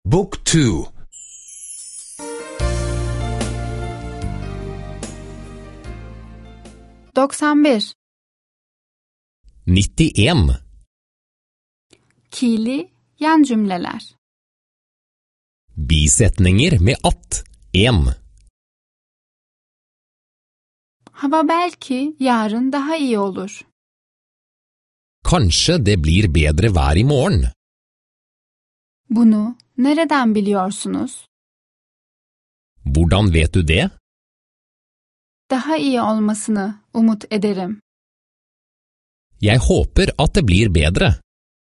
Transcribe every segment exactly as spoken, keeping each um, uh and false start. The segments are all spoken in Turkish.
Book two. doksan bir. nittioen. Kili yan cümleler. Bisetninger med at. En. Hava belki yarın daha iyi olur. Kanskje det blir bedre vær i morgen. Bunu nereden biliyorsunuz? Hvordan vet du det? Daha iyi olmasını umut ederim. Jeg håper at det blir bedre.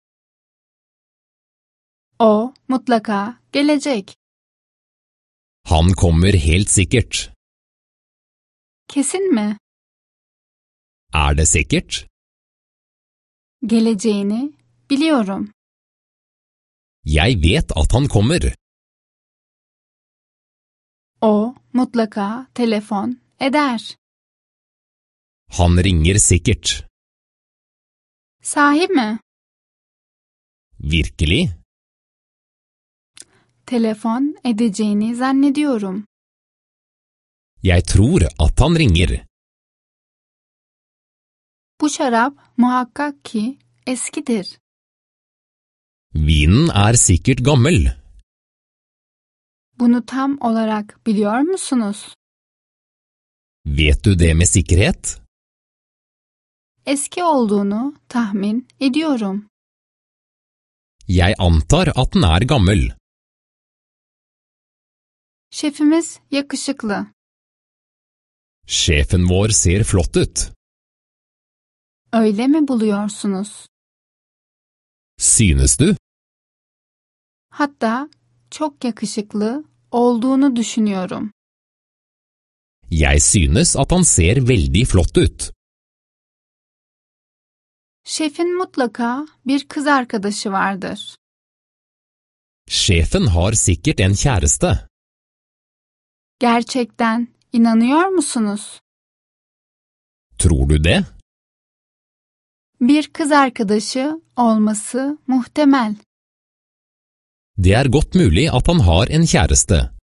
O mutlaka gelecek. Han kommer helt sikkert. Kesin mi? Er det sikkert? Geleceğini biliyorum. Jeg vet at han kommer. O mutlaka telefon eder. Han ringer sikkert. Sahi mi? Virkelig? Telefon edeceğini zannediyorum. Jeg tror at han ringer. Bu şarap muhakkak ki eskidir. Vinen er sikkert gammel. Bunu tam olarak biliyor musunuz? Vet du det med sikkerhet? Eski olduğunu tahmin ediyorum. Jeg antar at den er gammel. Şefimiz yakışıklı. Sjefen vår ser flott ut. Öyle mi buluyorsunuz? Synes du? Hatta çok yakışıklı olduğunu düşünüyorum. Jeg synes at han ser veldig flott ut. Şefin mutlaka bir kız arkadaşı vardır. Sjefen har sikkert en kjæreste. Gerçekten inanıyor musunuz? Tror du det? Bir kız arkadaşı olması muhtemel. Det er godt mulig at han har en kjæreste.